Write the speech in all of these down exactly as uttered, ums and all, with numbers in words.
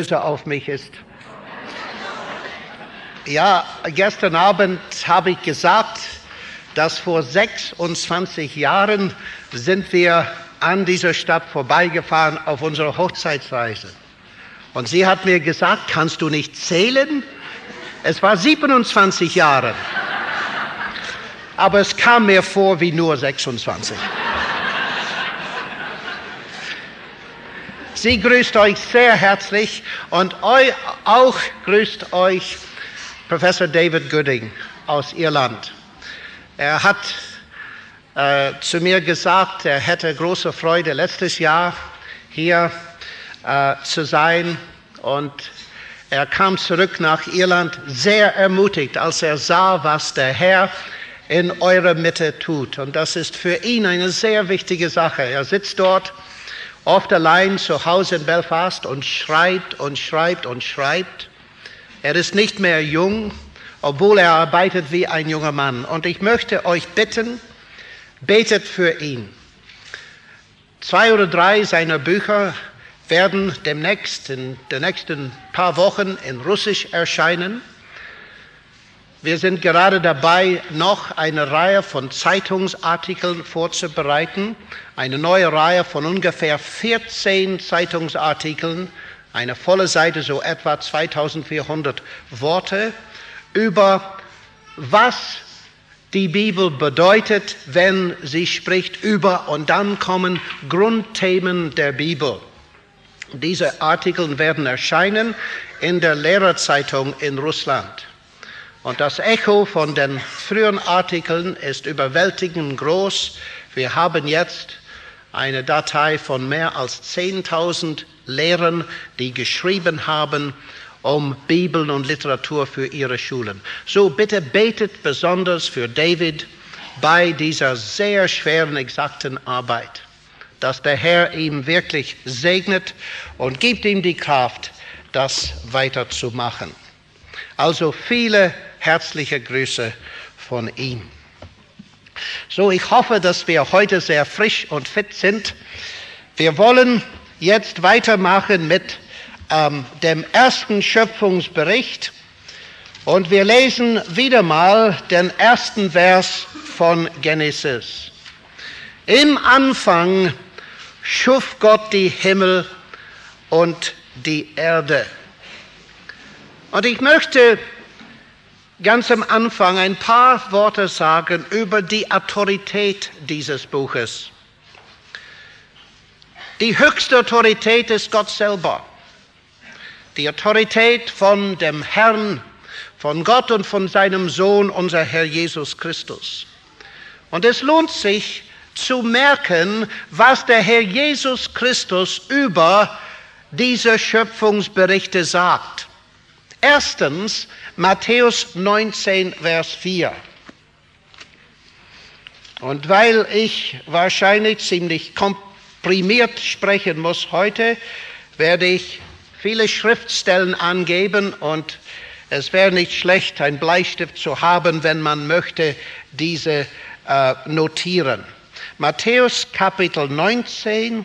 böse auf mich ist. Ja, gestern Abend habe ich gesagt, dass vor sechsundzwanzig Jahren sind wir an dieser Stadt vorbeigefahren auf unserer Hochzeitsreise. Und sie hat mir gesagt, kannst du nicht zählen? Es war siebenundzwanzig Jahre. Aber es kam mir vor wie nur sechsundzwanzig. Sie grüßt euch sehr herzlich und eu, auch grüßt euch Professor David Gooding aus Irland. Er hat äh, zu mir gesagt, er hätte große Freude, letztes Jahr hier äh, zu sein. Und er kam zurück nach Irland sehr ermutigt, als er sah, was der Herr in eurer Mitte tut. Und das ist für ihn eine sehr wichtige Sache. Er sitzt dort oft allein zu Hause in Belfast und schreibt und schreibt und schreibt. Er ist nicht mehr jung, obwohl er arbeitet wie ein junger Mann. Und ich möchte euch bitten, betet für ihn. Zwei oder drei seiner Bücher werden demnächst, in den nächsten paar Wochen in Russisch erscheinen. Wir sind gerade dabei, noch eine Reihe von Zeitungsartikeln vorzubereiten. Eine neue Reihe von ungefähr vierzehn Zeitungsartikeln, eine volle Seite, so etwa zweitausendvierhundert Worte, über was die Bibel bedeutet, wenn sie spricht über, und dann kommen Grundthemen der Bibel. Diese Artikel werden erscheinen in der Lehrerzeitung in Russland. Und das Echo von den früheren Artikeln ist überwältigend groß. Wir haben jetzt eine Datei von mehr als zehntausend Lehrern, die geschrieben haben, um Bibel und Literatur für ihre Schulen. So bitte betet besonders für David bei dieser sehr schweren, exakten Arbeit, dass der Herr ihm wirklich segnet und gibt ihm die Kraft, das weiterzumachen. Also viele herzliche Grüße von ihm. So, ich hoffe, dass wir heute sehr frisch und fit sind. Wir wollen jetzt weitermachen mit ähm, dem ersten Schöpfungsbericht. Und wir lesen wieder mal den ersten Vers von Genesis. Im Anfang schuf Gott die Himmel und die Erde. Und ich möchte ganz am Anfang ein paar Worte sagen über die Autorität dieses Buches. Die höchste Autorität ist Gott selber. Die Autorität von dem Herrn, von Gott und von seinem Sohn, unser Herr Jesus Christus. Und es lohnt sich zu merken, was der Herr Jesus Christus über diese Schöpfungsberichte sagt. Erstens, Matthäus neunzehn, Vers vier. Und weil ich wahrscheinlich ziemlich komprimiert sprechen muss heute, werde ich viele Schriftstellen angeben und es wäre nicht schlecht, einen Bleistift zu haben, wenn man möchte, diese äh, notieren. Matthäus Kapitel neunzehn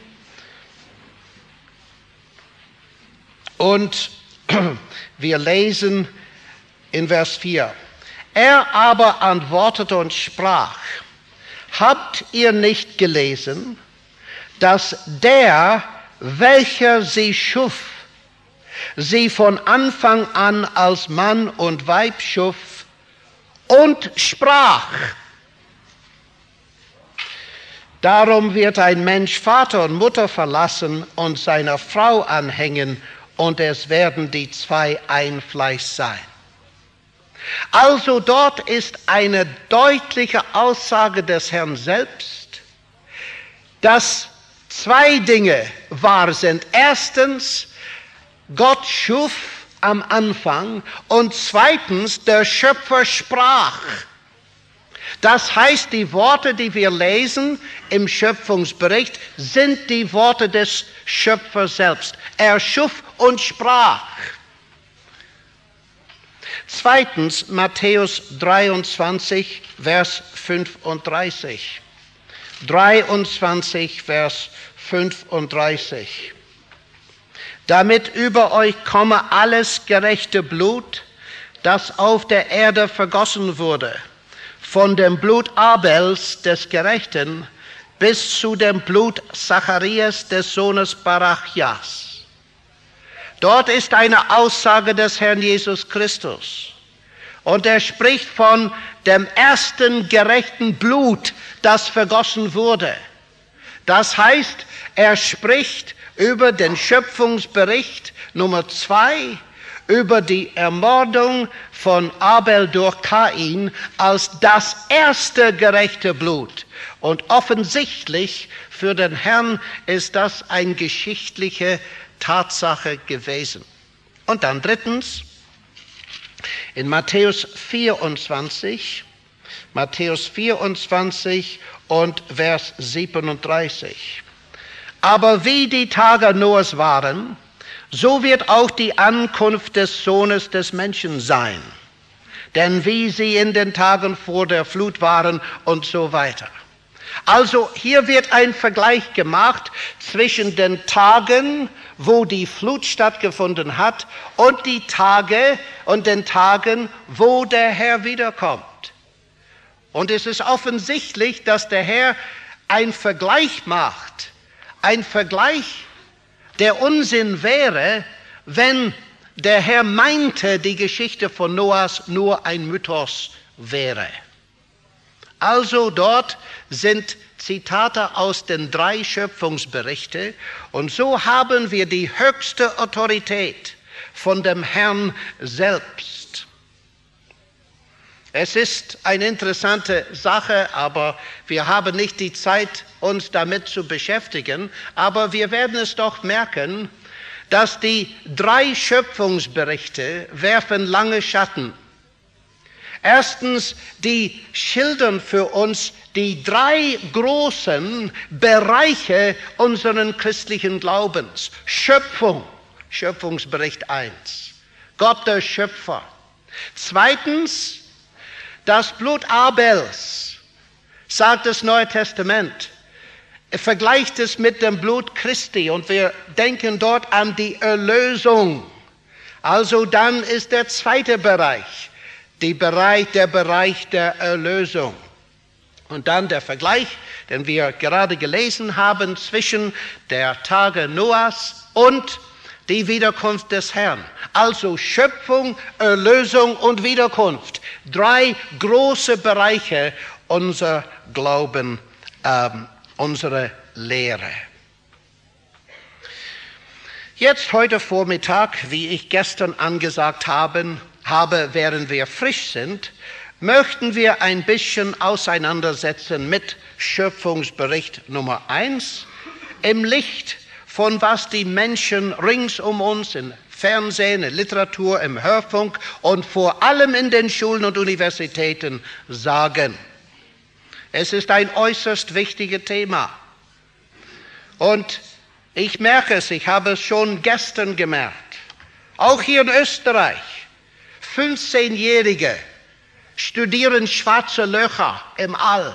und wir lesen in Vers vier. Er aber antwortete und sprach: Habt ihr nicht gelesen, dass der, welcher sie schuf, sie von Anfang an als Mann und Weib schuf und sprach: Darum wird ein Mensch Vater und Mutter verlassen und seiner Frau anhängen, und es werden die zwei ein Fleisch sein. Also dort ist eine deutliche Aussage des Herrn selbst, dass zwei Dinge wahr sind. Erstens, Gott schuf am Anfang, und zweitens, der Schöpfer sprach. Das heißt, die Worte, die wir lesen im Schöpfungsbericht, sind die Worte des Schöpfers selbst. Er schuf und sprach. Zweitens, Matthäus dreiundzwanzig, Vers fünfunddreißig. dreiundzwanzig, Vers fünfunddreißig. damit über euch komme alles gerechte Blut, das auf der Erde vergossen wurde, von dem Blut Abels des Gerechten bis zu dem Blut Zacharias des Sohnes Barachjas. Dort ist eine Aussage des Herrn Jesus Christus. Und er spricht von dem ersten gerechten Blut, das vergossen wurde. Das heißt, er spricht über den Schöpfungsbericht Nummer zwei, über die Ermordung von Abel durch Kain als das erste gerechte Blut. Und offensichtlich für den Herrn ist das eine geschichtliche Tatsache gewesen. Und dann drittens, in Matthäus vierundzwanzig, Matthäus vierundzwanzig und Vers siebenunddreißig. Aber wie die Tage Noahs waren, so wird auch die Ankunft des Sohnes des Menschen sein. Denn wie sie in den Tagen vor der Flut waren und so weiter. Also hier wird ein Vergleich gemacht zwischen den Tagen, wo die Flut stattgefunden hat, und die Tage und den Tagen, wo der Herr wiederkommt. Und es ist offensichtlich, dass der Herr einen Vergleich macht. Ein Vergleich, der Unsinn wäre, wenn der Herr meinte, die Geschichte von Noahs nur ein Mythos wäre. Also dort sind Zitate aus den drei Schöpfungsberichten und so haben wir die höchste Autorität von dem Herrn selbst. Es ist eine interessante Sache, aber wir haben nicht die Zeit, uns damit zu beschäftigen. Aber wir werden es doch merken, dass die drei Schöpfungsberichte werfen lange Schatten. Erstens, die schildern für uns die drei großen Bereiche unseren christlichen Glaubens. Schöpfung, Schöpfungsbericht eins, Gott der Schöpfer. Zweitens, das Blut Abels, sagt das Neue Testament. Er vergleicht es mit dem Blut Christi und wir denken dort an die Erlösung. Also dann ist der zweite Bereich, die Bereich, der Bereich der Erlösung. Und dann der Vergleich, den wir gerade gelesen haben, zwischen der Tage Noahs und die Wiederkunft des Herrn. Also Schöpfung, Erlösung und Wiederkunft. Drei große Bereiche unser Glauben, ähm, unsere Lehre. Jetzt heute Vormittag, wie ich gestern angesagt habe, habe, während wir frisch sind, möchten wir ein bisschen auseinandersetzen mit Schöpfungsbericht Nummer eins im Licht von was die Menschen rings um uns im Fernsehen, in Literatur, im Hörfunk und vor allem in den Schulen und Universitäten sagen. Es ist ein äußerst wichtiges Thema. Und ich merke es, ich habe es schon gestern gemerkt, auch hier in Österreich, fünfzehnjährige studieren schwarze Löcher im All.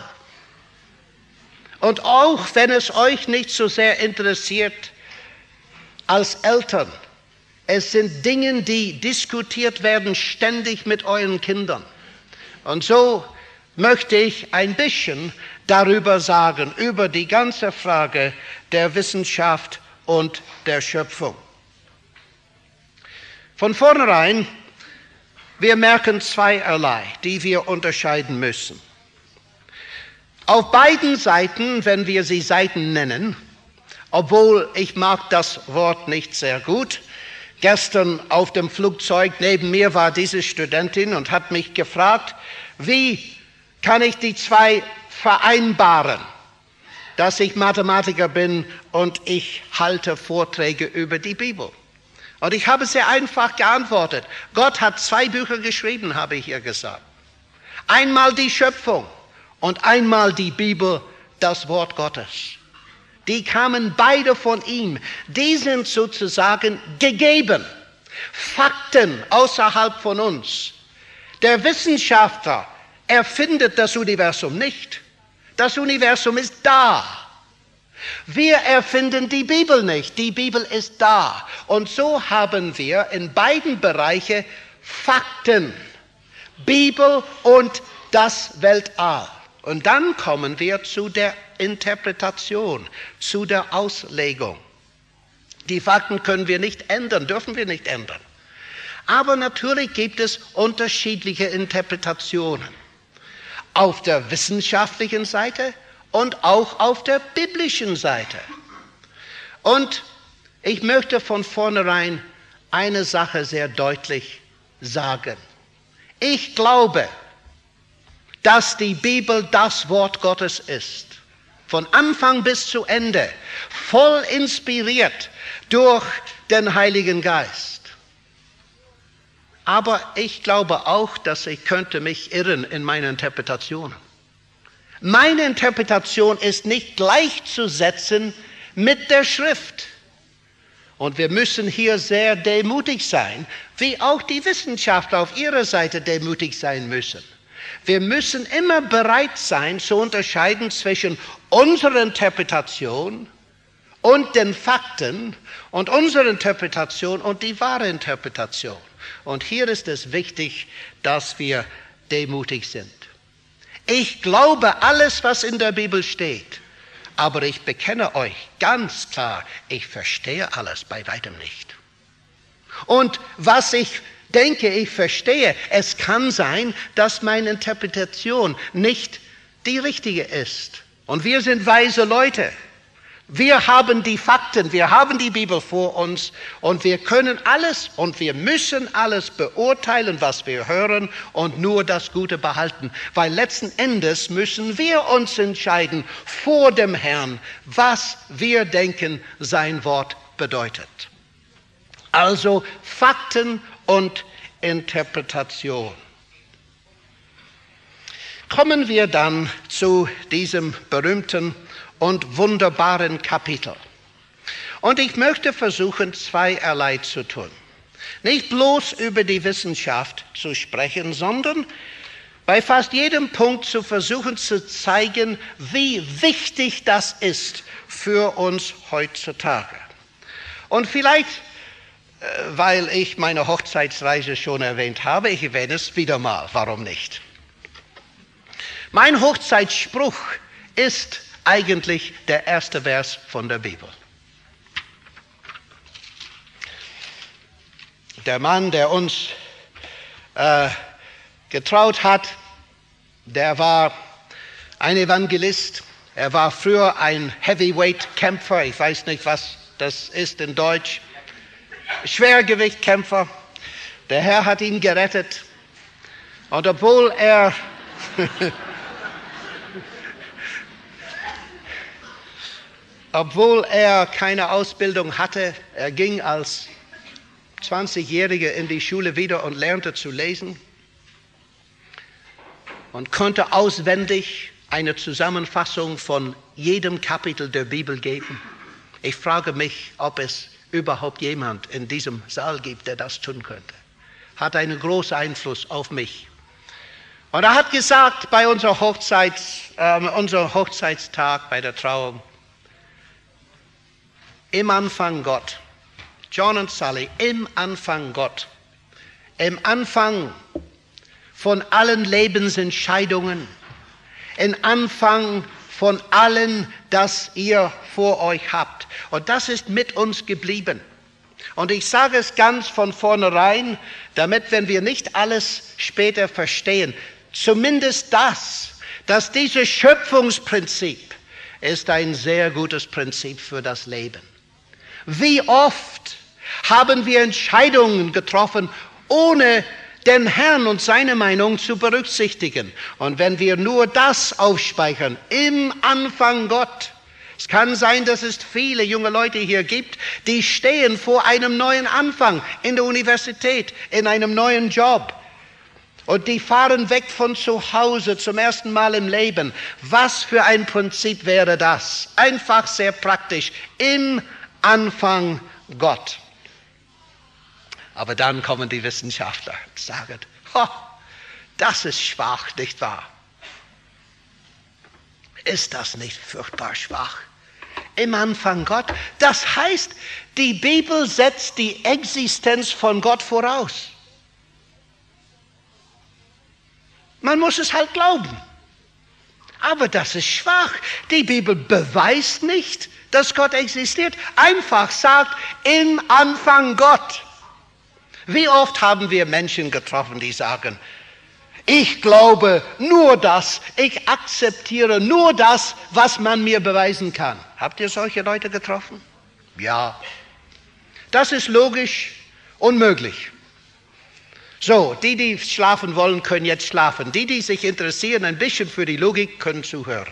Und auch wenn es euch nicht so sehr interessiert als Eltern, es sind Dinge, die diskutiert werden ständig mit euren Kindern. Und so möchte ich ein bisschen darüber sagen, über die ganze Frage der Wissenschaft und der Schöpfung. Von vornherein, wir merken zweierlei, die wir unterscheiden müssen. Auf beiden Seiten, wenn wir sie Seiten nennen, obwohl ich mag das Wort nicht sehr gut, gestern auf dem Flugzeug neben mir war diese Studentin und hat mich gefragt, wie kann ich die zwei vereinbaren, dass ich Mathematiker bin und ich halte Vorträge über die Bibel. Und ich habe sehr einfach geantwortet. Gott hat zwei Bücher geschrieben, habe ich ihr gesagt. Einmal die Schöpfung und einmal die Bibel, das Wort Gottes. Die kamen beide von ihm. Die sind sozusagen gegeben. Fakten außerhalb von uns. Der Wissenschaftler erfindet das Universum nicht. Das Universum ist da. Wir erfinden die Bibel nicht, die Bibel ist da. Und so haben wir in beiden Bereichen Fakten, Bibel und das Weltall. Und dann kommen wir zu der Interpretation, zu der Auslegung. Die Fakten können wir nicht ändern, dürfen wir nicht ändern. Aber natürlich gibt es unterschiedliche Interpretationen. Auf der wissenschaftlichen Seite und auch auf der biblischen Seite. Und ich möchte von vornherein eine Sache sehr deutlich sagen. Ich glaube, dass die Bibel das Wort Gottes ist. Von Anfang bis zu Ende. Voll inspiriert durch den Heiligen Geist. Aber ich glaube auch, dass ich könnte mich irren in meiner Interpretation. Meine Interpretation ist nicht gleichzusetzen mit der Schrift. Und wir müssen hier sehr demütig sein, wie auch die Wissenschaftler auf ihrer Seite demütig sein müssen. Wir müssen immer bereit sein, zu unterscheiden zwischen unserer Interpretation und den Fakten und unserer Interpretation und die wahre Interpretation. Und hier ist es wichtig, dass wir demütig sind. Ich glaube alles, was in der Bibel steht, aber ich bekenne euch ganz klar, ich verstehe alles bei weitem nicht. Und was ich denke, ich verstehe, es kann sein, dass meine Interpretation nicht die richtige ist. Und wir sind weise Leute. Wir haben die Fakten, wir haben die Bibel vor uns und wir können alles und wir müssen alles beurteilen, was wir hören und nur das Gute behalten. Weil letzten Endes müssen wir uns entscheiden vor dem Herrn, was wir denken, sein Wort bedeutet. Also Fakten und Interpretation. Kommen wir dann zu diesem berühmten und wunderbaren Kapitel. Und ich möchte versuchen, zweierlei zu tun. Nicht bloß über die Wissenschaft zu sprechen, sondern bei fast jedem Punkt zu versuchen zu zeigen, wie wichtig das ist für uns heutzutage. Und vielleicht, weil ich meine Hochzeitsreise schon erwähnt habe, ich erwähne es wieder mal, warum nicht? Mein Hochzeitsspruch ist eigentlich der erste Vers von der Bibel. Der Mann, der uns äh, getraut hat, der war ein Evangelist. Er war früher ein Heavyweight-Kämpfer. Ich weiß nicht, was das ist in Deutsch. Schwergewichtkämpfer. Der Herr hat ihn gerettet. Und obwohl er Obwohl er keine Ausbildung hatte, er ging als zwanzigjähriger in die Schule wieder und lernte zu lesen und konnte auswendig eine Zusammenfassung von jedem Kapitel der Bibel geben. Ich frage mich, ob es überhaupt jemand in diesem Saal gibt, der das tun könnte. Hat einen großen Einfluss auf mich. Und er hat gesagt, bei unserem Hochzeits, äh, unser Hochzeitstag, bei der Trauung, im Anfang Gott. John und Sally, im Anfang Gott. Im Anfang von allen Lebensentscheidungen. Im Anfang von allem, das ihr vor euch habt. Und das ist mit uns geblieben. Und ich sage es ganz von vornherein, damit, wenn wir nicht alles später verstehen, zumindest das, dass dieses Schöpfungsprinzip ist ein sehr gutes Prinzip für das Leben. Wie oft haben wir Entscheidungen getroffen, ohne den Herrn und seine Meinung zu berücksichtigen. Und wenn wir nur das aufspeichern, im Anfang Gott. Es kann sein, dass es viele junge Leute hier gibt, die stehen vor einem neuen Anfang in der Universität, in einem neuen Job. Und die fahren weg von zu Hause zum ersten Mal im Leben. Was für ein Prinzip wäre das? Einfach sehr praktisch. Im Anfang Gott. Aber dann kommen die Wissenschaftler und sagen, oh, das ist schwach, nicht wahr? Ist das nicht furchtbar schwach? im Anfang Gott. Das heißt, die Bibel setzt die Existenz von Gott voraus. Man muss es halt glauben. Aber das ist schwach. Die Bibel beweist nicht, dass Gott existiert. Einfach sagt, im Anfang Gott. Wie oft haben wir Menschen getroffen, die sagen, ich glaube nur das, ich akzeptiere nur das, was man mir beweisen kann. Habt ihr solche Leute getroffen? Ja. Das ist logisch unmöglich. So, die, die schlafen wollen, können jetzt schlafen. Die, die sich interessieren ein bisschen für die Logik, können zuhören.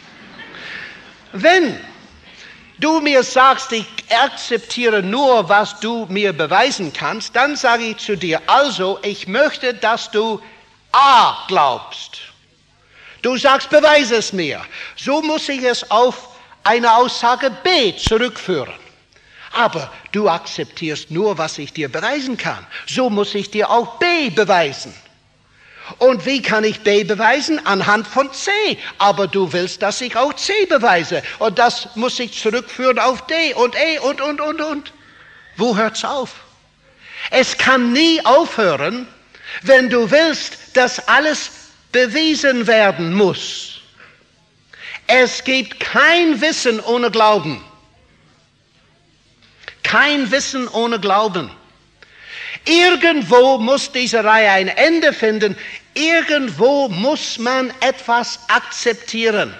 Wenn du mir sagst, ich akzeptiere nur, was du mir beweisen kannst, dann sage ich zu dir, also, ich möchte, dass du A glaubst. Du sagst, beweise es mir. So muss ich es auf eine Aussage B zurückführen. Aber du akzeptierst nur, was ich dir beweisen kann. So muss ich dir auch B beweisen. Und wie kann ich B beweisen? Anhand von C. Aber du willst, dass ich auch C beweise. Und das muss ich zurückführen auf D und E und, und, und, und. Wo hört's auf? Es kann nie aufhören, wenn du willst, dass alles bewiesen werden muss. Es gibt kein Wissen ohne Glauben. Kein Wissen ohne Glauben. Irgendwo muss diese Reihe ein Ende finden. Irgendwo muss man etwas akzeptieren.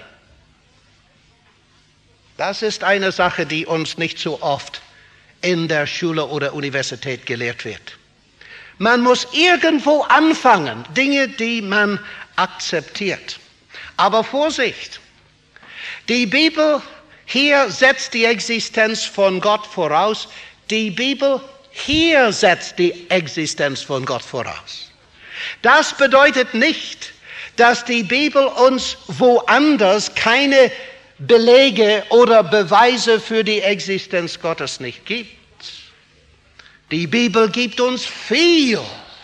Das ist eine Sache, die uns nicht so oft in der Schule oder Universität gelehrt wird. Man muss irgendwo anfangen, Dinge, die man akzeptiert. Aber Vorsicht, die Bibel hier setzt die Existenz von Gott voraus. Die Bibel hier setzt die Existenz von Gott voraus. Das bedeutet nicht, dass die Bibel uns woanders keine Belege oder Beweise für die Existenz Gottes nicht gibt. Die Bibel gibt uns viel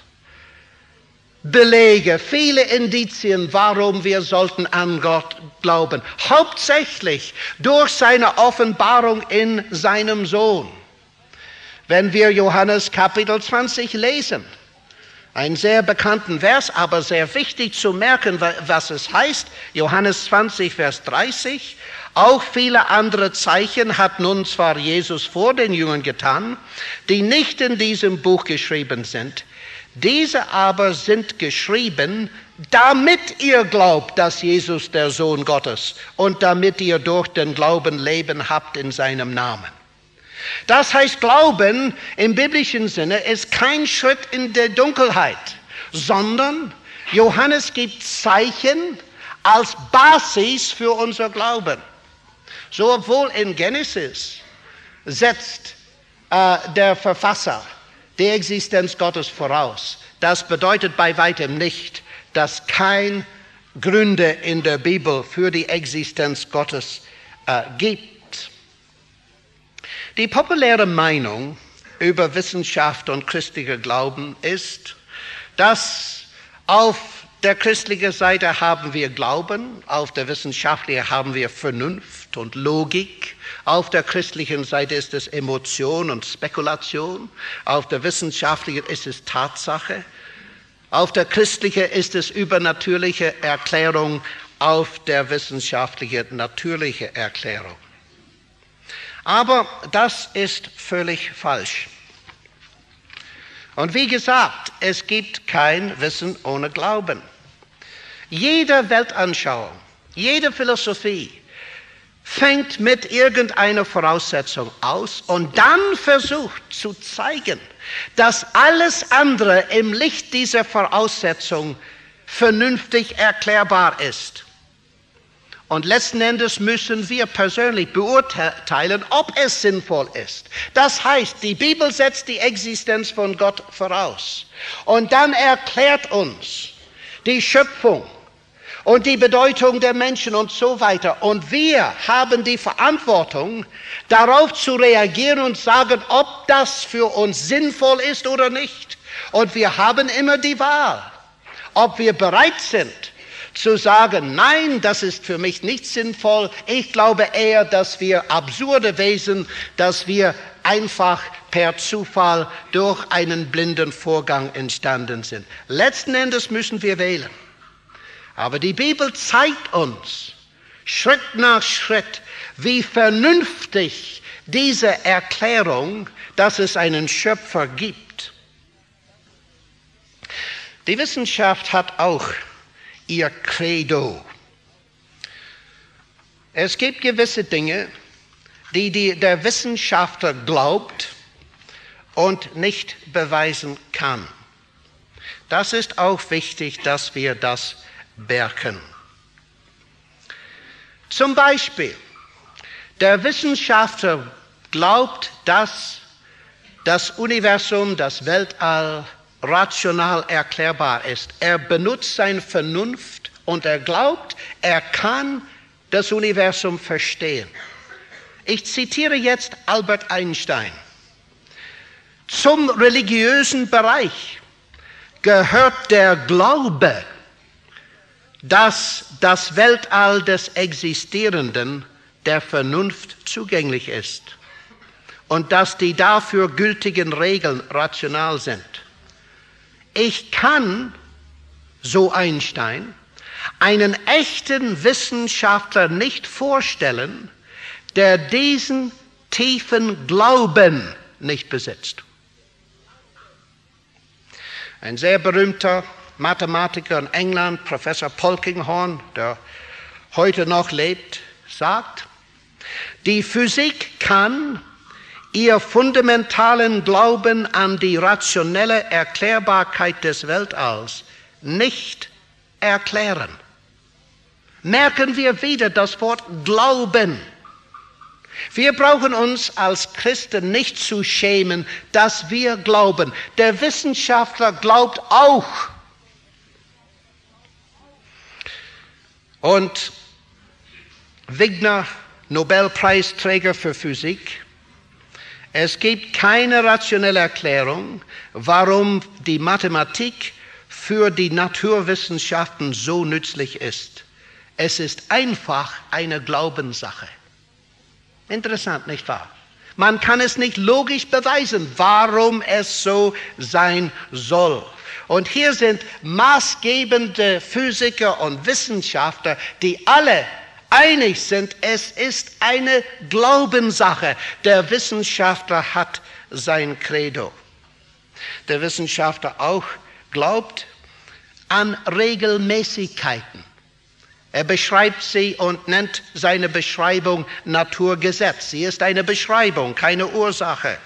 Belege, viele Indizien, warum wir sollten an Gott glauben. Hauptsächlich durch seine Offenbarung in seinem Sohn. Wenn wir Johannes Kapitel zwanzig lesen, einen sehr bekannten Vers, aber sehr wichtig zu merken, was es heißt. Johannes zwanzig, Vers dreißig. Auch viele andere Zeichen hat nun zwar Jesus vor den Jüngern getan, die nicht in diesem Buch geschrieben sind. Diese aber sind geschrieben, damit ihr glaubt, dass Jesus der Sohn Gottes und damit ihr durch den Glauben Leben habt in seinem Namen. Das heißt, Glauben im biblischen Sinne ist kein Schritt in der Dunkelheit, sondern Johannes gibt Zeichen als Basis für unser Glauben. So, obwohl in Genesis setzt äh, der Verfasser die Existenz Gottes voraus. Das bedeutet bei weitem nicht, dass kein Gründe in der Bibel für die Existenz Gottes äh, gibt. Die populäre Meinung über Wissenschaft und christlicher Glauben ist, dass auf der christlichen Seite haben wir Glauben, auf der wissenschaftlichen haben wir Vernunft und Logik, auf der christlichen Seite ist es Emotion und Spekulation, auf der wissenschaftlichen ist es Tatsache, auf der christlichen ist es übernatürliche Erklärung, auf der wissenschaftlichen natürliche Erklärung. Aber das ist völlig falsch. Und wie gesagt, es gibt kein Wissen ohne Glauben. Jede Weltanschauung, jede Philosophie fängt mit irgendeiner Voraussetzung aus und dann versucht zu zeigen, dass alles andere im Licht dieser Voraussetzung vernünftig erklärbar ist. Und letzten Endes müssen wir persönlich beurteilen, ob es sinnvoll ist. Das heißt, die Bibel setzt die Existenz von Gott voraus. Und dann erklärt uns die Schöpfung und die Bedeutung der Menschen und so weiter. Und wir haben die Verantwortung, darauf zu reagieren und sagen, ob das für uns sinnvoll ist oder nicht. Und wir haben immer die Wahl, ob wir bereit sind, zu sagen, nein, das ist für mich nicht sinnvoll. Ich glaube eher, dass wir absurde Wesen, dass wir einfach per Zufall durch einen blinden Vorgang entstanden sind. Letzten Endes müssen wir wählen. Aber die Bibel zeigt uns Schritt nach Schritt, wie vernünftig diese Erklärung, dass es einen Schöpfer gibt. Die Wissenschaft hat auch ihr Credo. Es gibt gewisse Dinge, die, die der Wissenschaftler glaubt und nicht beweisen kann. Das ist auch wichtig, dass wir das merken. Zum Beispiel, der Wissenschaftler glaubt, dass das Universum, das Weltall rational erklärbar ist. Er benutzt seine Vernunft und er glaubt, er kann das Universum verstehen. Ich zitiere jetzt Albert Einstein. Zum religiösen Bereich gehört der Glaube, dass das Weltall des Existierenden der Vernunft zugänglich ist und dass die dafür gültigen Regeln rational sind. Ich kann, so Einstein, einen echten Wissenschaftler nicht vorstellen, der diesen tiefen Glauben nicht besitzt. Ein sehr berühmter Mathematiker in England, Professor Polkinghorne, der heute noch lebt, sagt, die Physik kann ihr fundamentalen Glauben an die rationelle Erklärbarkeit des Weltalls nicht erklären. Merken wir wieder das Wort Glauben. Wir brauchen uns als Christen nicht zu schämen, dass wir glauben. Der Wissenschaftler glaubt auch. Und Wigner, Nobelpreisträger für Physik, es gibt keine rationelle Erklärung, warum die Mathematik für die Naturwissenschaften so nützlich ist. Es ist einfach eine Glaubenssache. Interessant, nicht wahr? Man kann es nicht logisch beweisen, warum es so sein soll. Und hier sind maßgebende Physiker und Wissenschaftler, die alle einig sind, es ist eine Glaubenssache. Der Wissenschaftler hat sein Credo. Der Wissenschaftler auch glaubt an Regelmäßigkeiten. Er beschreibt sie und nennt seine Beschreibung Naturgesetz. Sie ist eine Beschreibung, keine Ursache.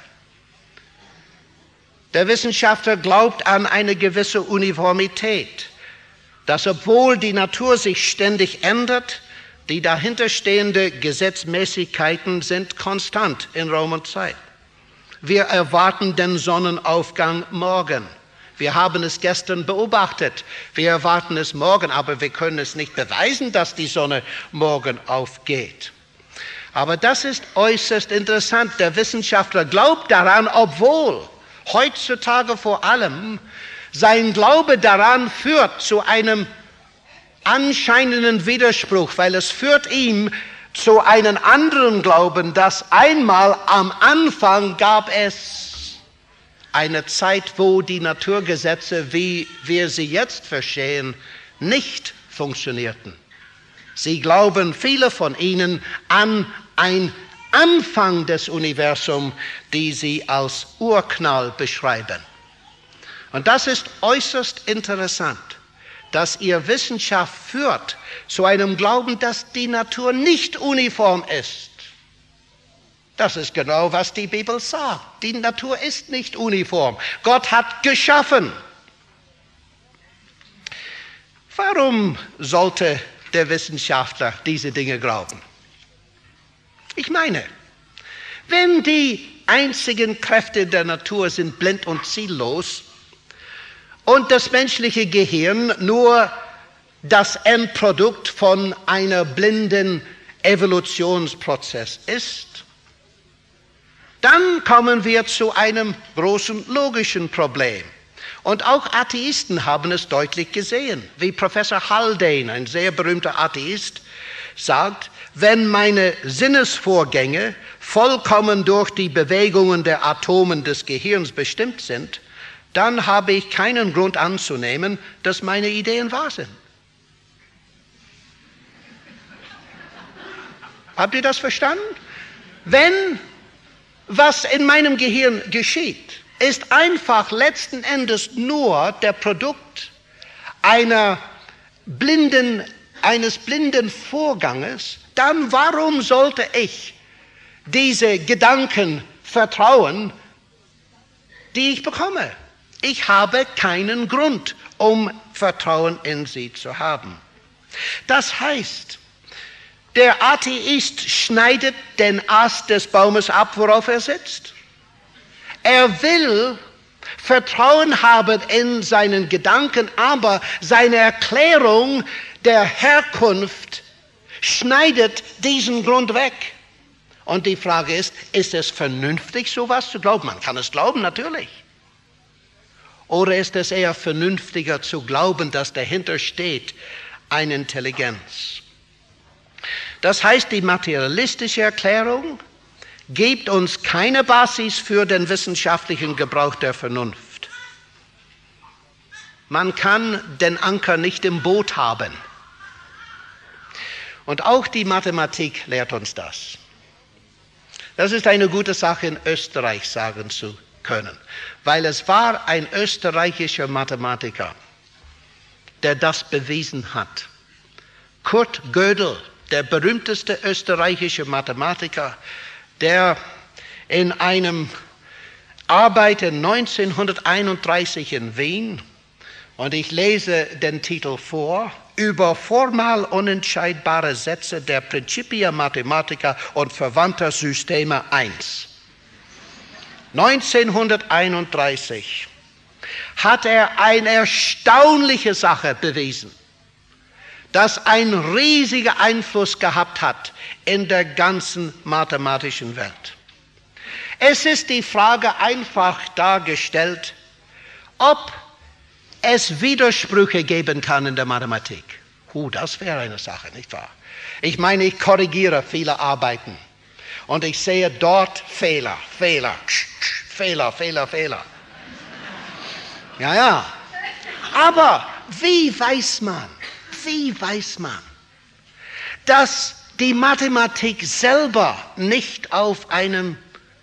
Der Wissenschaftler glaubt an eine gewisse Uniformität, dass obwohl die Natur sich ständig ändert, die dahinterstehenden Gesetzmäßigkeiten sind konstant in Raum und Zeit. Wir erwarten den Sonnenaufgang morgen. Wir haben es gestern beobachtet. Wir erwarten es morgen, aber wir können es nicht beweisen, dass die Sonne morgen aufgeht. Aber das ist äußerst interessant. Der Wissenschaftler glaubt daran, obwohl heutzutage vor allem sein Glaube daran führt zu einem anscheinenden Widerspruch, weil es führt ihm zu einem anderen Glauben, dass einmal am Anfang gab es eine Zeit, wo die Naturgesetze, wie wir sie jetzt verstehen, nicht funktionierten. Sie glauben, viele von ihnen, an ein Anfang des Universums, die sie als Urknall beschreiben. Und das ist äußerst interessant, dass ihre Wissenschaft führt zu einem Glauben, dass die Natur nicht uniform ist. Das ist genau, was die Bibel sagt. Die Natur ist nicht uniform. Gott hat geschaffen. Warum sollte der Wissenschaftler diese Dinge glauben? Ich meine, wenn die einzigen Kräfte der Natur sind blind und ziellos und das menschliche Gehirn nur das Endprodukt von einer blinden Evolutionsprozess ist, dann kommen wir zu einem großen logischen Problem. Und auch Atheisten haben es deutlich gesehen, wie Professor Haldane, ein sehr berühmter Atheist, sagt, wenn meine Sinnesvorgänge vollkommen durch die Bewegungen der Atome des Gehirns bestimmt sind, dann habe ich keinen Grund anzunehmen, dass meine Ideen wahr sind. Habt ihr das verstanden? Wenn was in meinem Gehirn geschieht, ist einfach letzten Endes nur der Produkt einer blinden, eines blinden Vorganges, dann warum sollte ich diese Gedanken vertrauen, die ich bekomme? Ich habe keinen Grund, um Vertrauen in sie zu haben. Das heißt, der Atheist schneidet den Ast des Baumes ab, worauf er sitzt. Er will Vertrauen haben in seinen Gedanken, aber seine Erklärung der Herkunft schneidet diesen Grund weg. Und die Frage ist, ist es vernünftig, sowas zu glauben? Man kann es glauben, natürlich. Oder ist es eher vernünftiger zu glauben, dass dahinter steht eine Intelligenz? Das heißt, die materialistische Erklärung gibt uns keine Basis für den wissenschaftlichen Gebrauch der Vernunft. Man kann den Anker nicht im Boot haben. Und auch die Mathematik lehrt uns das. Das ist eine gute Sache in Österreich sagen zu können, weil es war ein österreichischer Mathematiker, der das bewiesen hat. Kurt Gödel, der berühmteste österreichische Mathematiker, der in einem Arbeit neunzehnhunderteinunddreißig in Wien, und ich lese den Titel vor, über formal unentscheidbare Sätze der Principia Mathematica und verwandter Systeme eins. neunzehnhunderteinunddreißig hat er eine erstaunliche Sache bewiesen, das einen riesigen Einfluss gehabt hat in der ganzen mathematischen Welt. Es ist die Frage einfach dargestellt, ob es Widersprüche geben kann in der Mathematik. Uh, das wäre eine Sache, nicht wahr? Ich meine, ich korrigiere viele Arbeiten und ich sehe dort Fehler, Fehler, Fehler, Fehler, Fehler. Ja, ja. Aber wie weiß man, wie weiß man, dass die Mathematik selber nicht auf einem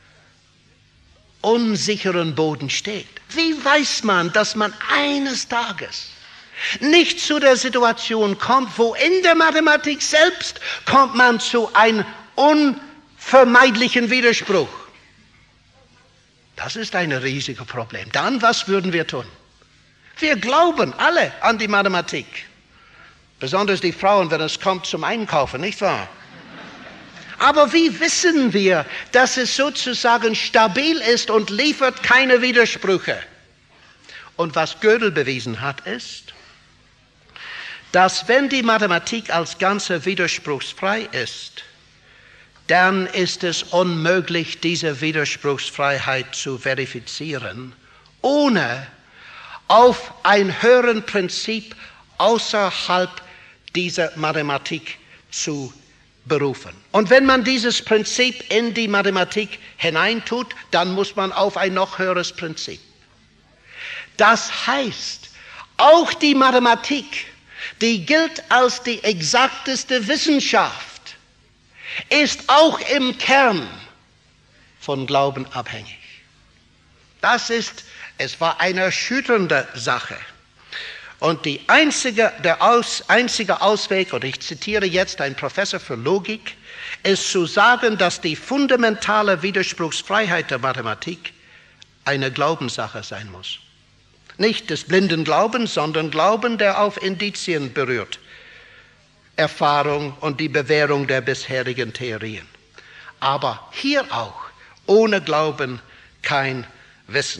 unsicheren Boden steht? Wie weiß man, dass man eines Tages nicht zu der Situation kommt, wo in der Mathematik selbst kommt man zu einem unvermeidlichen Widerspruch? Das ist ein riesiges Problem. Dann, was würden wir tun? Wir glauben alle an die Mathematik. Besonders die Frauen, wenn es kommt zum Einkaufen, nicht wahr? Aber wie wissen wir, dass es sozusagen stabil ist und liefert keine Widersprüche? Und was Gödel bewiesen hat, ist, dass wenn die Mathematik als Ganze widerspruchsfrei ist, dann ist es unmöglich, diese Widerspruchsfreiheit zu verifizieren, ohne auf ein höheres Prinzip außerhalb dieser Mathematik zu berufen. Und wenn man dieses Prinzip in die Mathematik hineintut, dann muss man auf ein noch höheres Prinzip. Das heißt, auch die Mathematik, die gilt als die exakteste Wissenschaft, ist auch im Kern von Glauben abhängig. Das ist, es war eine erschütternde Sache. Und die einzige, der aus, einzige Ausweg, und ich zitiere jetzt einen Professor für Logik, ist zu sagen, dass die fundamentale Widerspruchsfreiheit der Mathematik eine Glaubenssache sein muss. Nicht des blinden Glaubens, sondern Glauben, der auf Indizien berührt. Erfahrung und die Bewährung der bisherigen Theorien. Aber hier auch, ohne Glauben kein Wissen.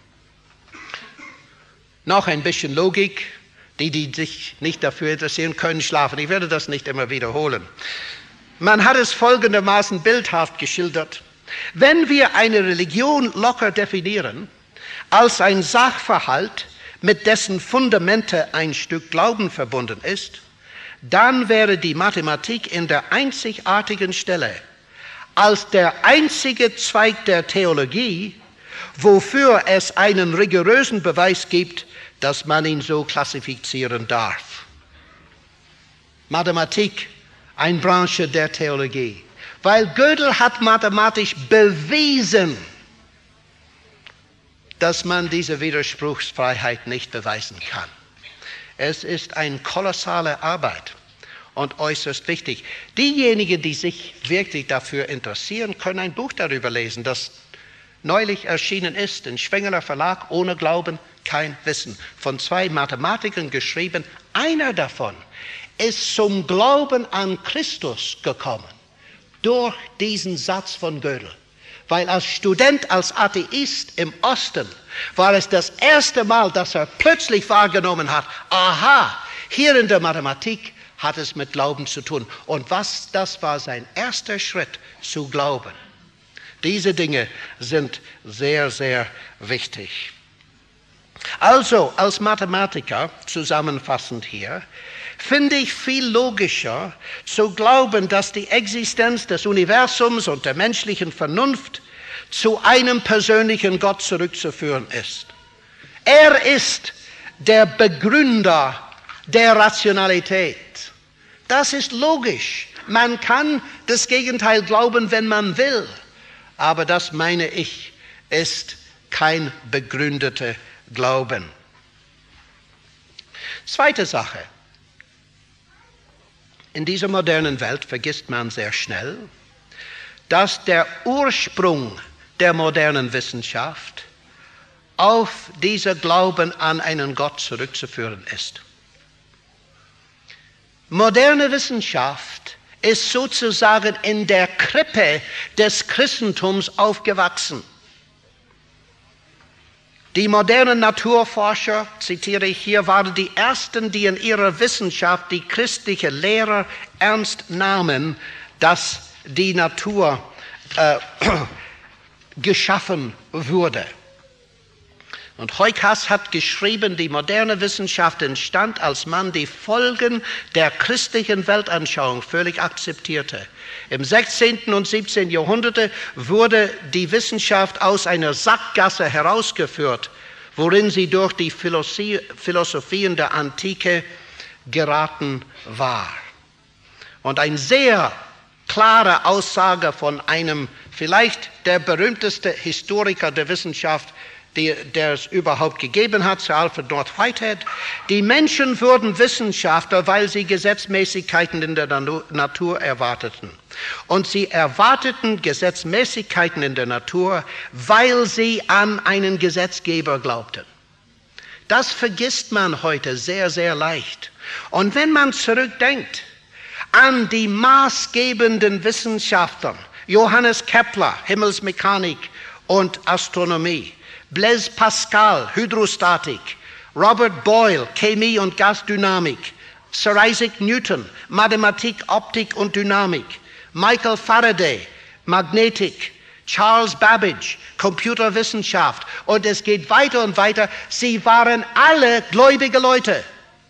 Noch ein bisschen Logik. Die, die sich nicht dafür interessieren, können schlafen. Ich werde das nicht immer wiederholen. Man hat es folgendermaßen bildhaft geschildert. Wenn wir eine Religion locker definieren, als ein Sachverhalt, mit dessen Fundamente ein Stück Glauben verbunden ist, dann wäre die Mathematik in der einzigartigen Stelle als der einzige Zweig der Theologie, wofür es einen rigorösen Beweis gibt, dass man ihn so klassifizieren darf. Mathematik, eine Branche der Theologie. Weil Gödel hat mathematisch bewiesen, dass man diese Widerspruchsfreiheit nicht beweisen kann. Es ist eine kolossale Arbeit und äußerst wichtig. Diejenigen, die sich wirklich dafür interessieren, können ein Buch darüber lesen, das neulich erschienen ist, im Schwengeler Verlag, Ohne Glauben, kein Wissen. Von zwei Mathematikern geschrieben. Einer davon ist zum Glauben an Christus gekommen durch diesen Satz von Gödel. Weil als Student, als Atheist im Osten war es das erste Mal, dass er plötzlich wahrgenommen hat, aha, hier in der Mathematik hat es mit Glauben zu tun. Und was, das war sein erster Schritt zu glauben. Diese Dinge sind sehr, sehr wichtig. Also, als Mathematiker, zusammenfassend hier, finde ich viel logischer zu glauben, dass die Existenz des Universums und der menschlichen Vernunft zu einem persönlichen Gott zurückzuführen ist. Er ist der Begründer der Rationalität. Das ist logisch. Man kann das Gegenteil glauben, wenn man will. Aber das, meine ich, ist kein begründeter Glauben. Zweite Sache. In dieser modernen Welt vergisst man sehr schnell, dass der Ursprung der modernen Wissenschaft auf dieser Glauben an einen Gott zurückzuführen ist. Moderne Wissenschaft ist sozusagen in der Krippe des Christentums aufgewachsen. Die modernen Naturforscher, zitiere ich hier, waren die ersten, die in ihrer Wissenschaft die christliche Lehre ernst nahmen, dass die Natur äh, geschaffen wurde. Und Heukas hat geschrieben, die moderne Wissenschaft entstand, als man die Folgen der christlichen Weltanschauung völlig akzeptierte. Im sechzehnten und siebzehnten Jahrhundert wurde die Wissenschaft aus einer Sackgasse herausgeführt, worin sie durch die Philosophien der Antike geraten war. Und eine sehr klare Aussage von einem, vielleicht der berühmteste Historiker der Wissenschaft, Die, der es überhaupt gegeben hat, Sir Alfred North Whitehead. Die Menschen wurden Wissenschaftler, weil sie Gesetzmäßigkeiten in der Natur erwarteten. Und sie erwarteten Gesetzmäßigkeiten in der Natur, weil sie an einen Gesetzgeber glaubten. Das vergisst man heute sehr, sehr leicht. Und wenn man zurückdenkt an die maßgebenden Wissenschaftler, Johannes Kepler, Himmelsmechanik und Astronomie, Blaise Pascal, Hydrostatik, Robert Boyle, Chemie und Gasdynamik, Sir Isaac Newton, Mathematik, Optik und Dynamik, Michael Faraday, Magnetik, Charles Babbage, Computerwissenschaft, und es geht weiter und weiter. Sie waren alle gläubige Leute.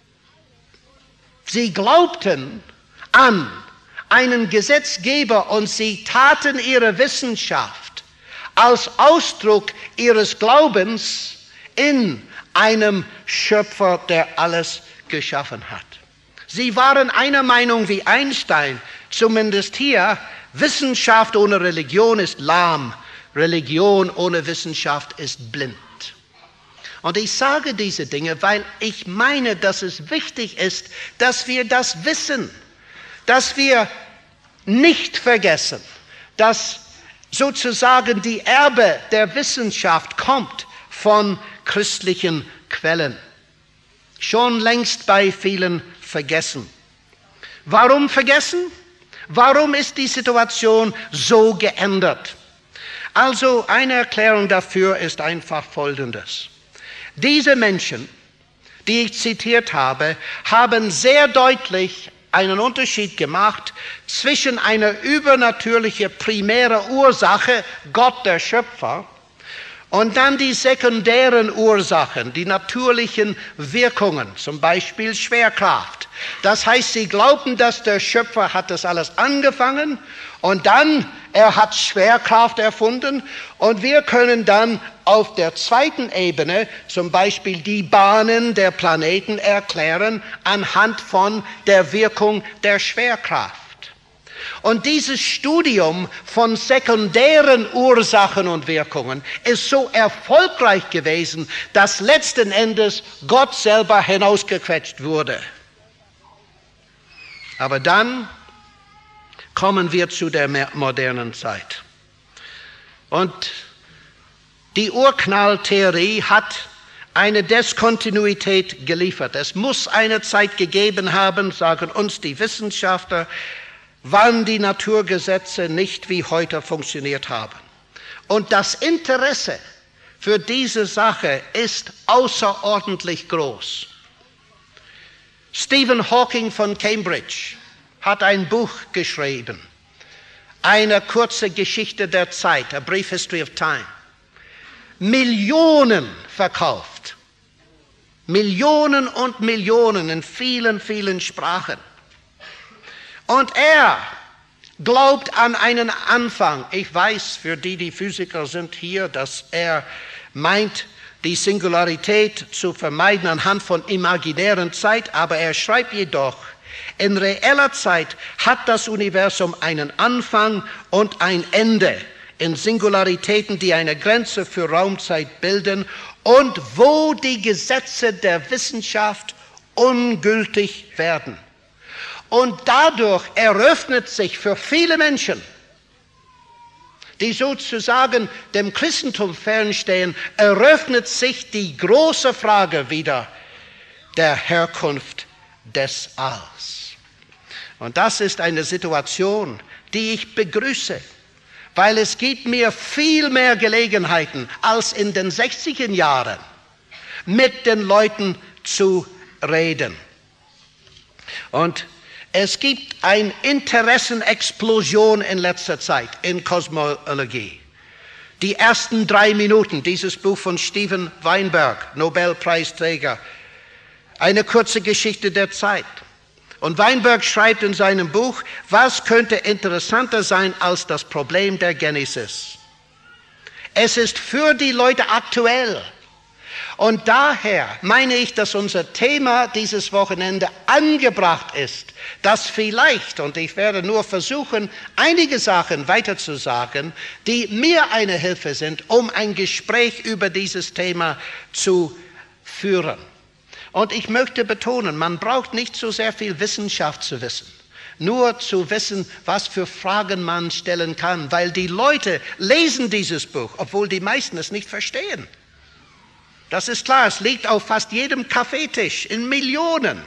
Sie glaubten an einen Gesetzgeber und sie taten ihre Wissenschaft als Ausdruck ihres Glaubens in einem Schöpfer, der alles geschaffen hat. Sie waren einer Meinung wie Einstein, zumindest hier, Wissenschaft ohne Religion ist lahm, Religion ohne Wissenschaft ist blind. Und ich sage diese Dinge, weil ich meine, dass es wichtig ist, dass wir das wissen, dass wir nicht vergessen, dass sozusagen die Erbe der Wissenschaft kommt von christlichen Quellen. Schon längst bei vielen vergessen. Warum vergessen? Warum ist die Situation so geändert? Also eine Erklärung dafür ist einfach Folgendes. Diese Menschen, die ich zitiert habe, haben sehr deutlich einen Unterschied gemacht zwischen einer übernatürlichen primären Ursache, Gott der Schöpfer, Und dann die sekundären Ursachen, die natürlichen Wirkungen, zum Beispiel Schwerkraft. Das heißt, sie glauben, dass der Schöpfer hat das alles angefangen und dann, er hat Schwerkraft erfunden und wir können dann auf der zweiten Ebene zum Beispiel die Bahnen der Planeten erklären anhand von der Wirkung der Schwerkraft. Und dieses Studium von sekundären Ursachen und Wirkungen ist so erfolgreich gewesen, dass letzten Endes Gott selber hinausgequetscht wurde. Aber dann kommen wir zu der modernen Zeit. Und die Urknalltheorie hat eine Diskontinuität geliefert. Es muss eine Zeit gegeben haben, sagen uns die Wissenschaftler, wann die Naturgesetze nicht wie heute funktioniert haben. Und das Interesse für diese Sache ist außerordentlich groß. Stephen Hawking von Cambridge hat ein Buch geschrieben, eine kurze Geschichte der Zeit, A Brief History of Time. Millionen verkauft, Millionen und Millionen in vielen, vielen Sprachen. Und er glaubt an einen Anfang. Ich weiß, für die, die Physiker sind hier, dass er meint, die Singularität zu vermeiden anhand von imaginären Zeit, aber er schreibt jedoch, in reeller Zeit hat das Universum einen Anfang und ein Ende in Singularitäten, die eine Grenze für Raumzeit bilden und wo die Gesetze der Wissenschaft ungültig werden. Und dadurch eröffnet sich für viele Menschen, die sozusagen dem Christentum fernstehen, eröffnet sich die große Frage wieder der Herkunft des Alls. Und das ist eine Situation, die ich begrüße, weil es gibt mir viel mehr Gelegenheiten als in den sechziger Jahren, mit den Leuten zu reden. Und es gibt eine Interessenexplosion in letzter Zeit in Kosmologie. Die ersten drei Minuten, dieses Buch von Steven Weinberg, Nobelpreisträger, eine kurze Geschichte der Zeit. Und Weinberg schreibt in seinem Buch, was könnte interessanter sein als das Problem der Genesis? Es ist für die Leute aktuell. Und daher meine ich, dass unser Thema dieses Wochenende angebracht ist, dass vielleicht, und ich werde nur versuchen, einige Sachen weiterzusagen, die mir eine Hilfe sind, um ein Gespräch über dieses Thema zu führen. Und ich möchte betonen, man braucht nicht so sehr viel Wissenschaft zu wissen, nur zu wissen, was für Fragen man stellen kann, weil die Leute lesen dieses Buch, obwohl die meisten es nicht verstehen. Das ist klar, es liegt auf fast jedem Kaffeetisch in Millionen.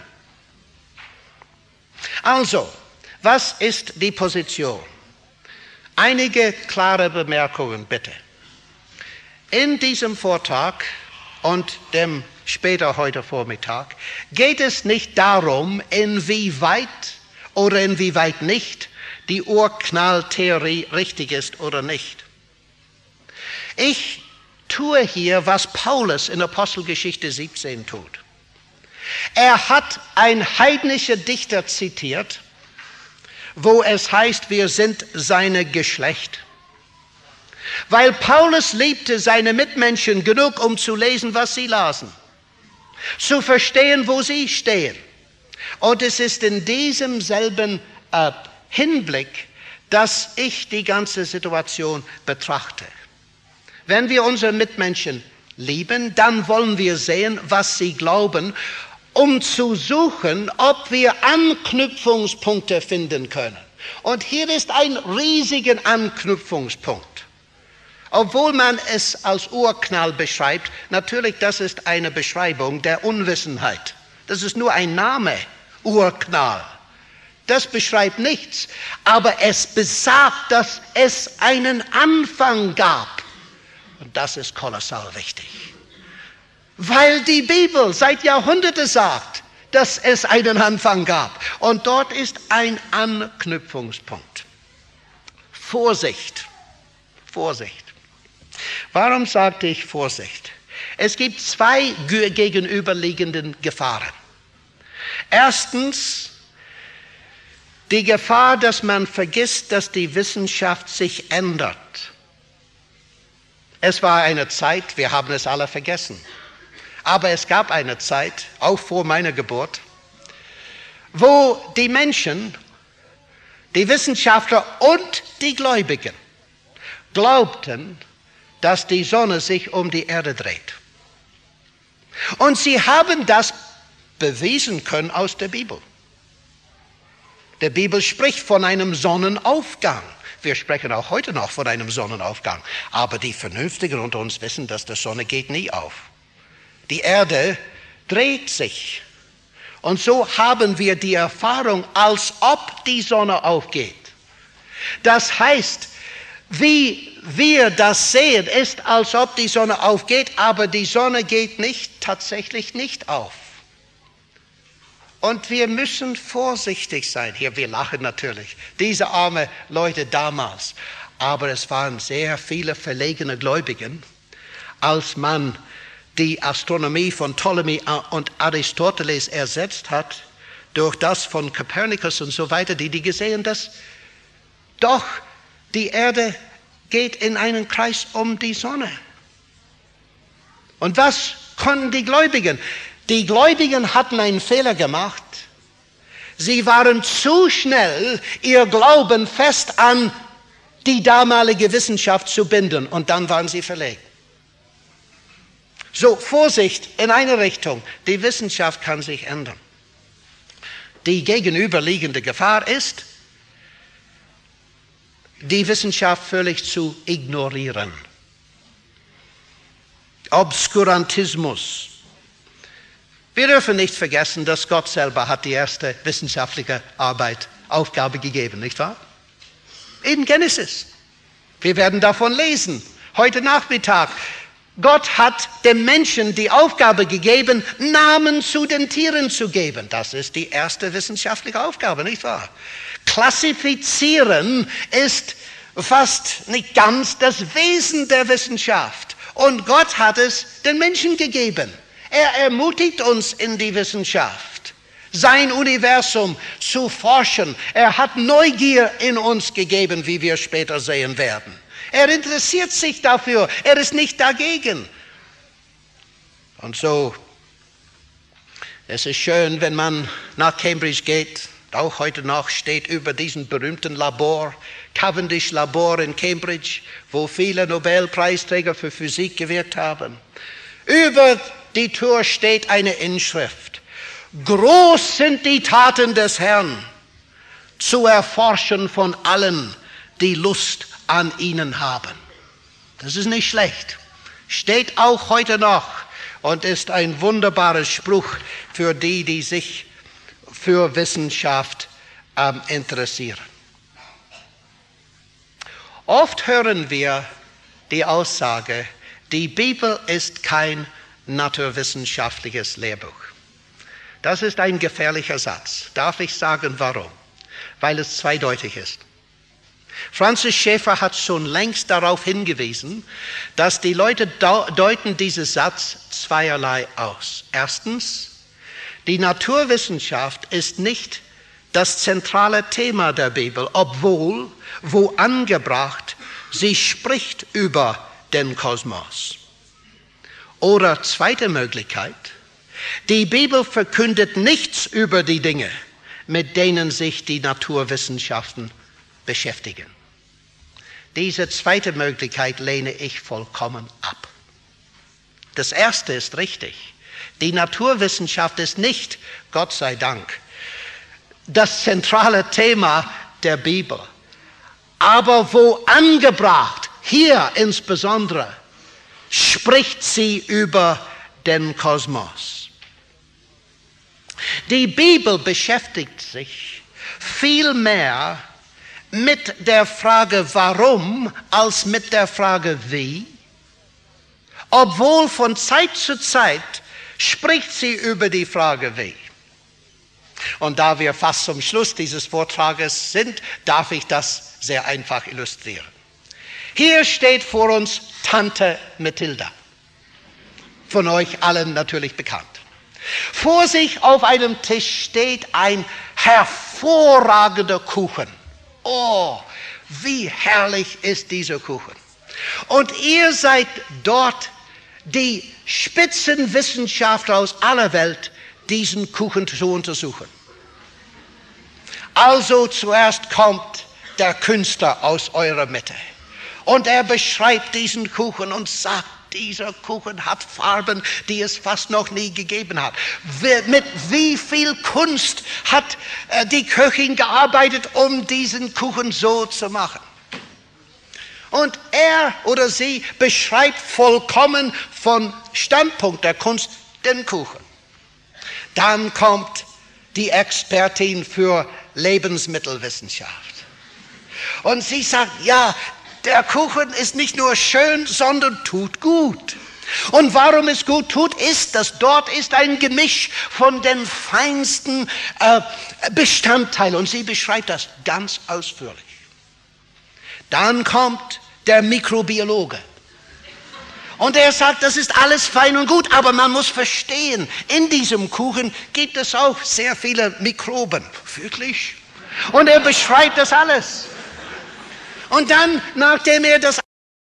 Also, was ist die Position? Einige klare Bemerkungen bitte. In diesem Vortrag und dem später heute Vormittag geht es nicht darum, inwieweit oder inwieweit nicht die Urknalltheorie richtig ist oder nicht. Ich tue hier, was Paulus in Apostelgeschichte siebzehn tut. Er hat ein heidnischer Dichter zitiert, wo es heißt, wir sind seine Geschlecht. Weil Paulus liebte seine Mitmenschen genug, um zu lesen, was sie lasen, zu verstehen, wo sie stehen. Und es ist in diesem selben äh, Hinblick, dass ich die ganze Situation betrachte. Wenn wir unsere Mitmenschen lieben, dann wollen wir sehen, was sie glauben, um zu suchen, ob wir Anknüpfungspunkte finden können. Und hier ist ein riesiger Anknüpfungspunkt. Obwohl man es als Urknall beschreibt, natürlich, das ist eine Beschreibung der Unwissenheit. Das ist nur ein Name, Urknall. Das beschreibt nichts, aber es besagt, dass es einen Anfang gab. Und das ist kolossal wichtig. Weil die Bibel seit Jahrhunderten sagt, dass es einen Anfang gab. Und dort ist ein Anknüpfungspunkt. Vorsicht, Vorsicht. Warum sagte ich Vorsicht? Es gibt zwei gegenüberliegende Gefahren. Erstens die Gefahr, dass man vergisst, dass die Wissenschaft sich ändert. Es war eine Zeit, wir haben es alle vergessen, aber es gab eine Zeit, auch vor meiner Geburt, wo die Menschen, die Wissenschaftler und die Gläubigen glaubten, dass die Sonne sich um die Erde dreht. Und sie haben das bewiesen können aus der Bibel. Die Bibel spricht von einem Sonnenaufgang. Wir sprechen auch heute noch von einem Sonnenaufgang. Aber die Vernünftigen unter uns wissen, dass die Sonne geht nie auf. Die Erde dreht sich. Und so haben wir die Erfahrung, als ob die Sonne aufgeht. Das heißt, wie wir das sehen, ist, als ob die Sonne aufgeht, aber die Sonne geht nicht, tatsächlich nicht auf. Und wir müssen vorsichtig sein. Hier, wir lachen natürlich. Diese armen Leute damals. Aber es waren sehr viele verlegene Gläubigen, als man die Astronomie von Ptolemy und Aristoteles ersetzt hat, durch das von Kopernikus und so weiter, die, die gesehen, dass doch die Erde geht in einen Kreis um die Sonne. Und was konnten die Gläubigen? Die Gläubigen hatten einen Fehler gemacht. Sie waren zu schnell, ihr Glauben fest an die damalige Wissenschaft zu binden, und dann waren sie verlegen. So, Vorsicht in eine Richtung. Die Wissenschaft kann sich ändern. Die gegenüberliegende Gefahr ist, die Wissenschaft völlig zu ignorieren. Obskurantismus. Wir dürfen nicht vergessen, dass Gott selber hat die erste wissenschaftliche Arbeit, Aufgabe gegeben, nicht wahr? In Genesis. Wir werden davon lesen, heute Nachmittag. Gott hat dem Menschen die Aufgabe gegeben, Namen zu den Tieren zu geben. Das ist die erste wissenschaftliche Aufgabe, nicht wahr? Klassifizieren ist fast nicht ganz das Wesen der Wissenschaft. Und Gott hat es den Menschen gegeben. Er ermutigt uns in die Wissenschaft, sein Universum zu forschen. Er hat Neugier in uns gegeben, wie wir später sehen werden. Er interessiert sich dafür, er ist nicht dagegen. Und so, es ist schön, wenn man nach Cambridge geht, auch heute noch steht über diesen berühmten Labor, Cavendish Labor in Cambridge, wo viele Nobelpreisträger für Physik gewirkt haben. Über die Tür steht eine Inschrift: Groß sind die Taten des Herrn, zu erforschen von allen, die Lust an ihnen haben. Das ist nicht schlecht. Steht auch heute noch und ist ein wunderbarer Spruch für die, die sich für Wissenschaft ähm, interessieren. Oft hören wir die Aussage, die Bibel ist kein naturwissenschaftliches Lehrbuch. Das ist ein gefährlicher Satz. Darf ich sagen, warum? Weil es zweideutig ist. Francis Schaeffer hat schon längst darauf hingewiesen, dass die Leute deuten diesen Satz zweierlei aus. Erstens, die Naturwissenschaft ist nicht das zentrale Thema der Bibel, obwohl, wo angebracht, sie spricht über den Kosmos. Oder zweite Möglichkeit, die Bibel verkündet nichts über die Dinge, mit denen sich die Naturwissenschaften beschäftigen. Diese zweite Möglichkeit lehne ich vollkommen ab. Das erste ist richtig. Die Naturwissenschaft ist nicht, Gott sei Dank, das zentrale Thema der Bibel. Aber wo angebracht, hier insbesondere, spricht sie über den Kosmos. Die Bibel beschäftigt sich viel mehr mit der Frage warum als mit der Frage wie, obwohl von Zeit zu Zeit spricht sie über die Frage wie. Und da wir fast zum Schluss dieses Vortrages sind, darf ich das sehr einfach illustrieren. Hier steht vor uns Tante Mathilda, von euch allen natürlich bekannt. Vor sich auf einem Tisch steht ein hervorragender Kuchen. Oh, wie herrlich ist dieser Kuchen. Und ihr seid dort die Spitzenwissenschaftler aus aller Welt, diesen Kuchen zu untersuchen. Also zuerst kommt der Künstler aus eurer Mitte. Und er beschreibt diesen Kuchen und sagt, dieser Kuchen hat Farben, die es fast noch nie gegeben hat. Mit wie viel Kunst hat die Köchin gearbeitet, um diesen Kuchen so zu machen? Und er oder sie beschreibt vollkommen von Standpunkt der Kunst den Kuchen. Dann kommt die Expertin für Lebensmittelwissenschaft. Und sie sagt, ja, der Kuchen ist nicht nur schön, sondern tut gut. Und warum es gut tut, ist, dass dort ist ein Gemisch von den feinsten äh, Bestandteilen. Und sie beschreibt das ganz ausführlich. Dann kommt der Mikrobiologe. Und er sagt, das ist alles fein und gut, aber man muss verstehen, in diesem Kuchen gibt es auch sehr viele Mikroben. Wirklich? Und er beschreibt das alles. Und dann, nachdem er das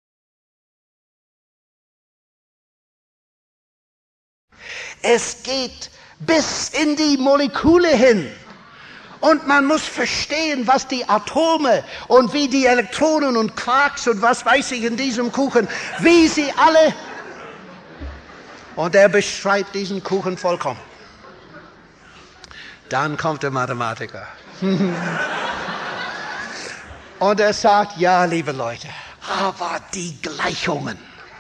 es geht bis in die Moleküle hin. Und man muss verstehen, was die Atome und wie die Elektronen und Quarks und was weiß ich in diesem Kuchen, wie sie alle... Und er beschreibt diesen Kuchen vollkommen. Dann kommt der Mathematiker. Und er sagt, ja, liebe Leute, aber die Gleichungen.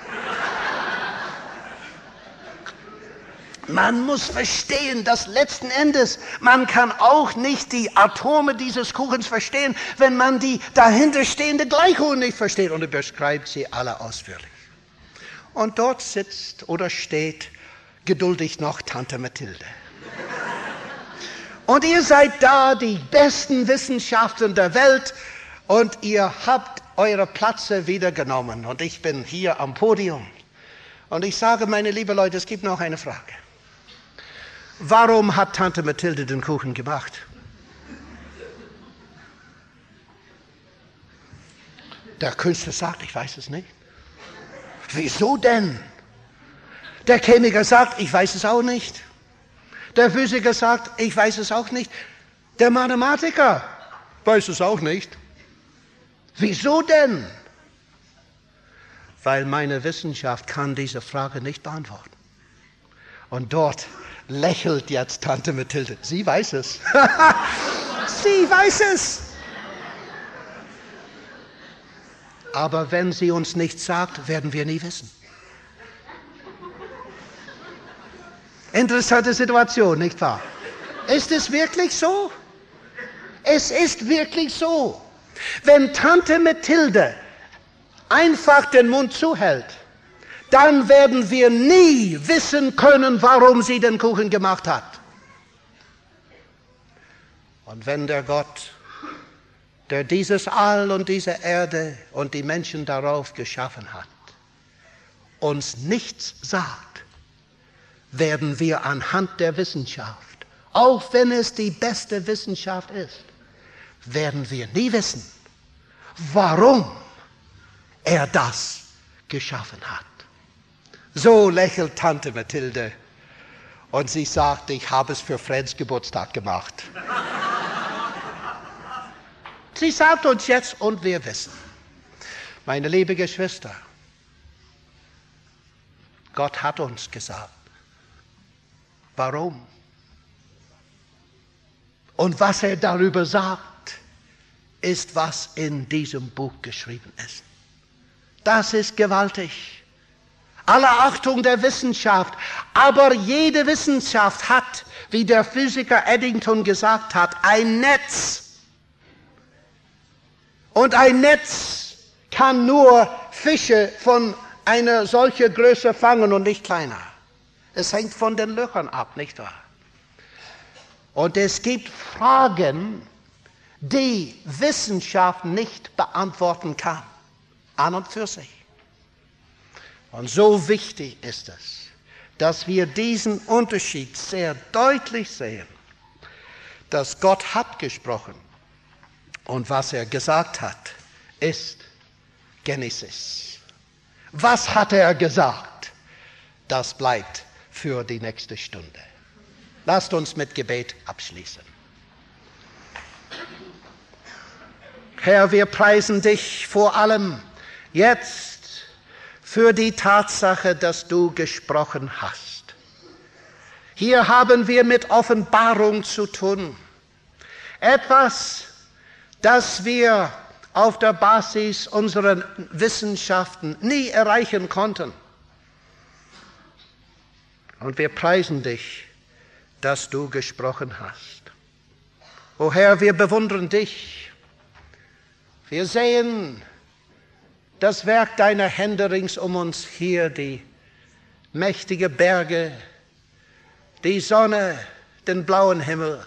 Man muss verstehen, dass letzten Endes, man kann auch nicht die Atome dieses Kuchens verstehen, wenn man die dahinterstehende Gleichung nicht versteht. Und er beschreibt sie alle ausführlich. Und dort sitzt oder steht geduldig noch Tante Mathilde. Und ihr seid da, die besten Wissenschaftler der Welt, und ihr habt eure Plätze wieder genommen. Und ich bin hier am Podium. Und ich sage, meine lieben Leute, es gibt noch eine Frage. Warum hat Tante Mathilde den Kuchen gemacht? Der Künstler sagt, ich weiß es nicht. Wieso denn? Der Chemiker sagt, ich weiß es auch nicht. Der Physiker sagt, ich weiß es auch nicht. Der Mathematiker weiß es auch nicht. Wieso denn? Weil meine Wissenschaft kann diese Frage nicht beantworten. Und dort lächelt jetzt Tante Mathilde. Sie weiß es. Sie weiß es. Aber wenn sie uns nichts sagt, werden wir nie wissen. Interessante Situation, nicht wahr? Ist es wirklich so? Es ist wirklich so. Wenn Tante Mathilde einfach den Mund zuhält, dann werden wir nie wissen können, warum sie den Kuchen gemacht hat. Und wenn der Gott, der dieses All und diese Erde und die Menschen darauf geschaffen hat, uns nichts sagt, werden wir anhand der Wissenschaft, auch wenn es die beste Wissenschaft ist, werden wir nie wissen, warum er das geschaffen hat. So lächelt Tante Mathilde und sie sagt, ich habe es für Freds Geburtstag gemacht. Sie sagt uns jetzt, und wir wissen, meine liebe Geschwister, Gott hat uns gesagt, warum? Und was er darüber sagt, ist, was in diesem Buch geschrieben ist. Das ist gewaltig. Alle Achtung der Wissenschaft, aber jede Wissenschaft hat, wie der Physiker Eddington gesagt hat, ein Netz. Und ein Netz kann nur Fische von einer solchen Größe fangen und nicht kleiner. Es hängt von den Löchern ab, nicht wahr? Und es gibt Fragen, die Wissenschaft nicht beantworten kann. an und für sich. Und so wichtig ist es, dass wir diesen Unterschied sehr deutlich sehen, dass Gott hat gesprochen und was er gesagt hat, ist Genesis. Was hat er gesagt? Das bleibt für die nächste Stunde. Lasst uns mit Gebet abschließen. Herr, wir preisen dich vor allem jetzt für die Tatsache, dass du gesprochen hast. Hier haben wir mit Offenbarung zu tun. Etwas, das wir auf der Basis unserer Wissenschaften nie erreichen konnten. Und wir preisen dich, dass du gesprochen hast. O Herr, wir bewundern dich. Wir sehen das Werk deiner Hände rings um uns hier, die mächtigen Berge, die Sonne, den blauen Himmel.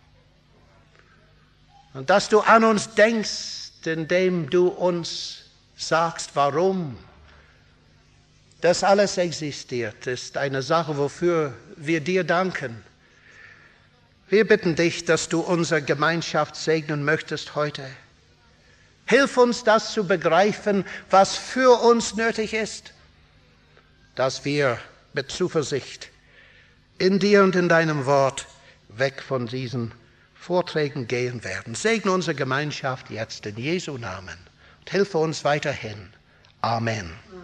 Und dass du an uns denkst, indem du uns sagst, warum das alles existiert, ist eine Sache, wofür wir dir danken. Wir bitten dich, dass du unsere Gemeinschaft segnen möchtest heute. Hilf uns, das zu begreifen, was für uns nötig ist, dass wir mit Zuversicht in dir und in deinem Wort weg von diesen Vorträgen gehen werden. Segne unsere Gemeinschaft jetzt in Jesu Namen und hilfe uns weiterhin. Amen.